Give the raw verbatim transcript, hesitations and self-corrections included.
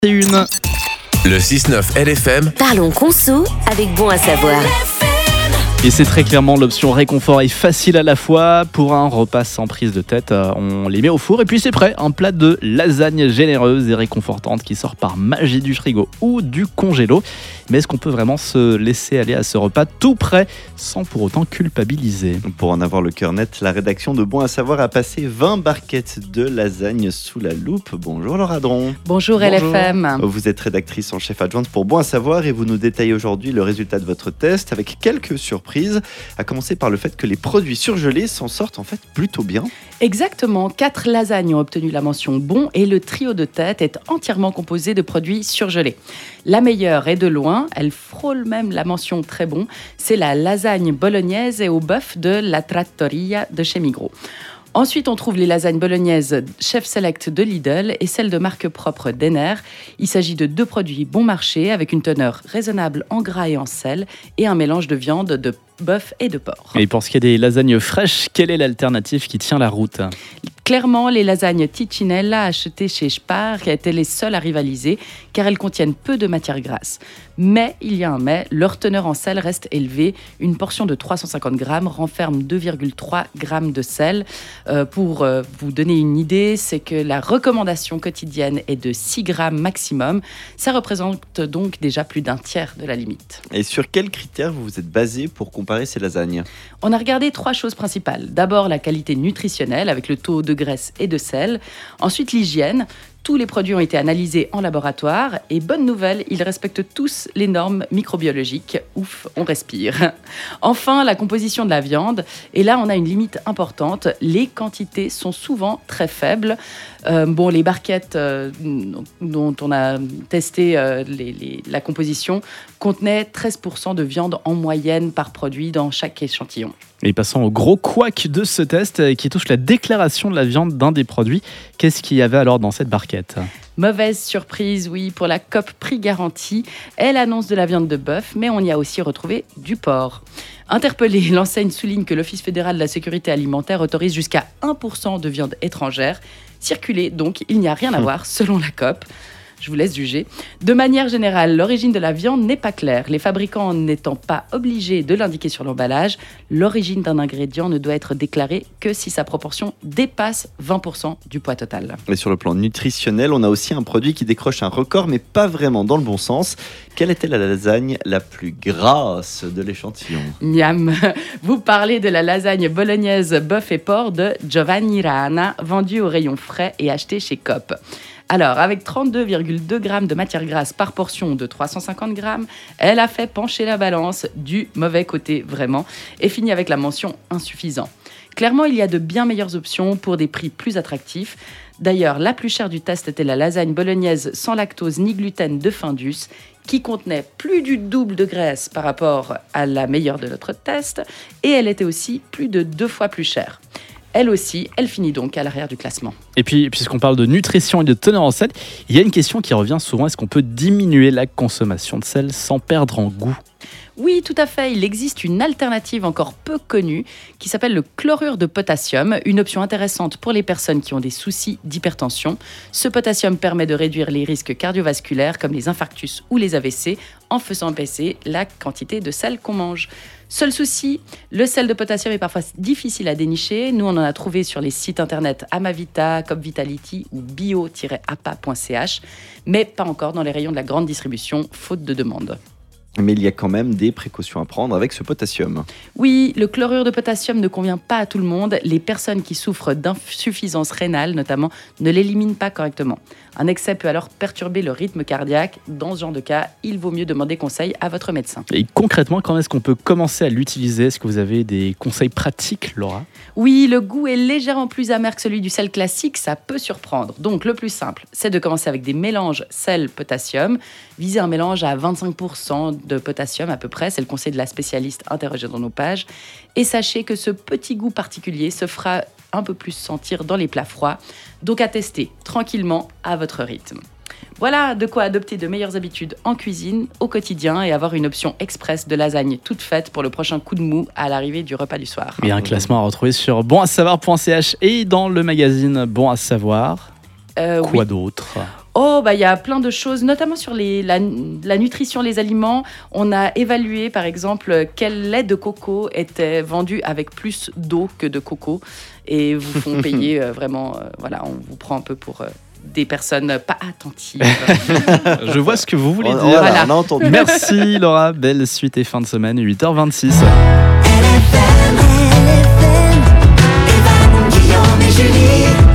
Une. Le six neuf L F M. Parlons conso avec Bon à savoir. Et c'est très clairement l'option réconfort et facile à la fois. Pour un repas sans prise de tête, on les met au four et puis c'est prêt. Un plat de lasagne généreuse et réconfortante qui sort par magie du frigo ou du congélo. Mais est-ce qu'on peut vraiment se laisser aller à ce repas tout prêt sans pour autant culpabiliser ? Pour en avoir le cœur net, la rédaction de Bon à savoir a passé vingt barquettes de lasagne sous la loupe. Bonjour Laura Dron. Bonjour, L F M. Vous êtes rédactrice en chef adjointe pour Bon à savoir et vous nous détaillez aujourd'hui le résultat de votre test avec quelques surprises. À commencer par le fait que les produits surgelés s'en sortent en fait plutôt bien. Exactement, quatre lasagnes ont obtenu la mention bon et le trio de tête est entièrement composé de produits surgelés. La meilleure est de loin, elle frôle même la mention très bon, c'est la lasagne bolognaise et au bœuf de la Trattoria de chez Migros. Ensuite, on trouve les lasagnes bolognaises Chef Select de Lidl et celles de marque propre d'Enner. Il s'agit de deux produits bon marché avec une teneur raisonnable en gras et en sel et un mélange de viande, de bœuf et de porc. Et pour ce qui est des lasagnes fraîches, quelle est l'alternative qui tient la route ? Clairement, les lasagnes Ticinella achetées chez Spar étaient les seules à rivaliser car elles contiennent peu de matière grasse. Mais, il y a un mais, leur teneur en sel reste élevée. Une portion de trois cent cinquante grammes renferme deux virgule trois grammes de sel. Euh, pour euh, vous donner une idée, c'est que la recommandation quotidienne est de six grammes maximum. Ça représente donc déjà plus d'un tiers de la limite. Et sur quels critères vous vous êtes basé pour comparer ces lasagnes ? On a regardé trois choses principales. D'abord, la qualité nutritionnelle avec le taux de graisse et de sel. Ensuite, l'hygiène. Tous les produits ont été analysés en laboratoire et bonne nouvelle, ils respectent tous les normes microbiologiques. Ouf, on respire. Enfin, la composition de la viande. Et là, on a une limite importante. Les quantités sont souvent très faibles. Euh, bon, les barquettes euh, dont on a testé euh, les, les, la composition contenaient treize pour cent de viande en moyenne par produit dans chaque échantillon. Et passons au gros couac de ce test qui touche la déclaration de la viande d'un des produits. Qu'est-ce qu'il y avait alors dans cette barquette ? Mauvaise surprise, oui, pour la C O P prix garantie. Elle annonce de la viande de bœuf, mais on y a aussi retrouvé du porc. Interpellée, l'enseigne souligne que l'Office fédéral de la sécurité alimentaire autorise jusqu'à un pour cent de viande étrangère. Circuler, donc, il n'y a rien à voir selon la C O P. Je vous laisse juger. De manière générale, l'origine de la viande n'est pas claire. Les fabricants n'étant pas obligés de l'indiquer sur l'emballage, l'origine d'un ingrédient ne doit être déclarée que si sa proportion dépasse vingt pour cent du poids total. Et sur le plan nutritionnel, on a aussi un produit qui décroche un record, mais pas vraiment dans le bon sens. Quelle était la lasagne la plus grasse de l'échantillon ? Miam. Vous parlez de la lasagne bolognaise bœuf et porc de Giovanni Rana, vendue au rayon frais et achetée chez Coop. Alors, avec trente-deux virgule deux grammes de matière grasse par portion de trois cent cinquante grammes, elle a fait pencher la balance du mauvais côté vraiment et finit avec la mention insuffisant. Clairement, il y a de bien meilleures options pour des prix plus attractifs. D'ailleurs, la plus chère du test était la lasagne bolognaise sans lactose ni gluten de Findus, qui contenait plus du double de graisse par rapport à la meilleure de notre test, et elle était aussi plus de deux fois plus chère. Elle aussi, elle finit donc à l'arrière du classement. Et puis, puisqu'on parle de nutrition et de teneur en sel, il y a une question qui revient souvent. Est-ce qu'on peut diminuer la consommation de sel sans perdre en goût ? Oui, tout à fait. Il existe une alternative encore peu connue qui s'appelle le chlorure de potassium, une option intéressante pour les personnes qui ont des soucis d'hypertension. Ce potassium permet de réduire les risques cardiovasculaires comme les infarctus ou les A V C en faisant baisser la quantité de sel qu'on mange. Seul souci, le sel de potassium est parfois difficile à dénicher. Nous, on en a trouvé sur les sites internet Amavita, Coop Vitality ou bio tiret a p a point c h, mais pas encore dans les rayons de la grande distribution, faute de demande. Mais il y a quand même des précautions à prendre avec ce potassium. Oui, le chlorure de potassium ne convient pas à tout le monde. Les personnes qui souffrent d'insuffisance rénale, notamment, ne l'éliminent pas correctement. Un excès peut alors perturber le rythme cardiaque. Dans ce genre de cas, il vaut mieux demander conseil à votre médecin. Et concrètement, quand est-ce qu'on peut commencer à l'utiliser ? Est-ce que vous avez des conseils pratiques, Laura ? Oui, le goût est légèrement plus amer que celui du sel classique, ça peut surprendre. Donc le plus simple, c'est de commencer avec des mélanges sel-potassium. Visez un mélange à vingt-cinq pour cent de potassium à peu près, c'est le conseil de la spécialiste interrogée dans nos pages. Et sachez que ce petit goût particulier se fera un peu plus sentir dans les plats froids. Donc à tester tranquillement à votre rythme. Voilà de quoi adopter de meilleures habitudes en cuisine, au quotidien, et avoir une option express de lasagne toute faite pour le prochain coup de mou à l'arrivée du repas du soir. Et un classement à retrouver sur bon à savoir point c h et dans le magazine Bon à savoir. Euh, Quoi oui. d'autre ? Oh, bah il y a plein de choses, notamment sur les, la, la nutrition, les aliments. On a évalué, par exemple, quel lait de coco était vendu avec plus d'eau que de coco. Et vous font payer euh, vraiment... Euh, voilà, on vous prend un peu pour... Euh, des personnes pas attentives. Je vois ce que vous voulez On, dire. voilà, Voilà. on a entendu. Merci Laura, belle suite et fin de semaine, huit heures vingt-six. L F M, L F M, Evan, Guillaume et Julie.